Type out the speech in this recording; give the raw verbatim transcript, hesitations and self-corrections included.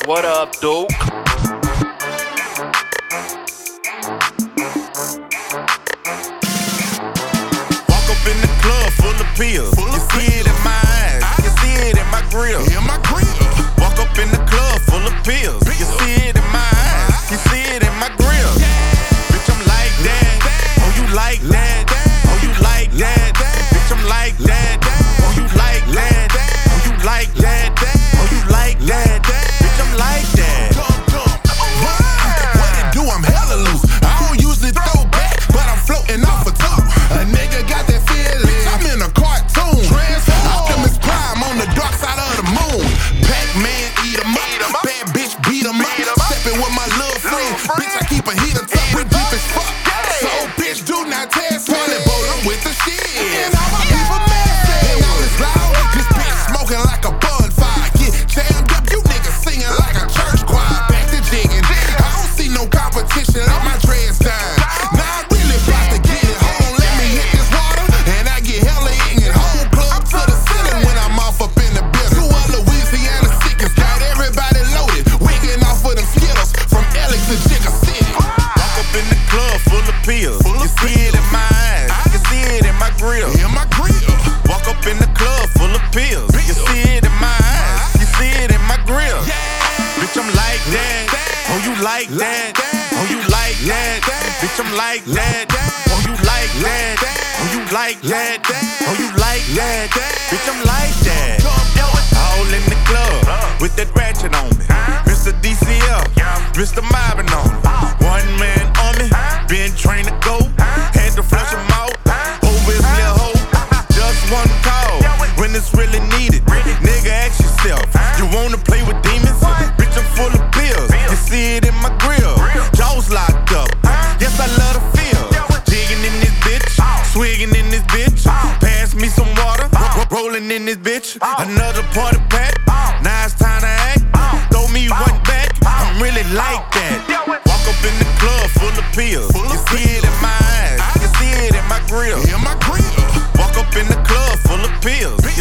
What up, Duke? Walk up in the club full of pills. You see it in my eyes, you see it in my grill. In my grill. Walk up in the club full of pills. You see it in my eyes, you see it in my grill. Bitch, I'm like that. Oh, you like that? Oh, you like that? Bitch, I'm like that. Oh, you like that? Oh, you like that? Oh, you like that? Bitch, I'm like that. What it do? I'm hella loose. I don't usually throw back, but I'm floating off a top. A nigga got that feeling. Bitch, I'm in a cartoon. Optimus Prime on the dark side of the moon. Pac-Man eat 'em up. Bad bitch beat 'em up. Stepping with my little friend. Bitch, I keep a heater top. We deep as fuck. So bitch, do not test me. Bowl, I'm with the shit. And all my people mad. And all this loud. This bitch smoking like a bonfire. Get jammed up. You niggas singing like a church choir. Back to jigging. I don't see no competition. Let my dreads down. Now I really about to get it. Hold on, let me hit this water. And I get hella ignorant. Whole club to the ceiling when I'm off up in the building. Two of Louisiana sickers. Got everybody loaded. Wigging off of them Skittles. From Alex to Jigga City. Walk up in the club full of pills. You see it in my eyes. You see it in my grill. In my grill. Walk up in the club full of pills. You see it in my eyes. You see it in my grill. Bitch, I'm like that. Oh, you like that? Oh, you like that? Bitch, I'm like that. Oh, you like that? Oh, you like that? Oh, you like that? Bitch, I'm like that. All in the club with that ratchet on me. Mister D C L, Mister Mobbin on me. One man on me, been trained to go. Had to flush him out over his little hole. Just one call when it's really needed. Nigga, ask yourself, you wanna play with demons? Bitch, I'm full of pills. You see it in my grill. Jaws locked up. Yes, I love the feel. Jigging in this bitch, swigging in this bitch. Pass me some water, ro- rolling in this bitch. Another party pack. Now it's time to act. Throw me one back. I'm really like that. Walk up in the club full of pills. You see it in my eyes. You see it in my grill. Walk up in the club full of pills.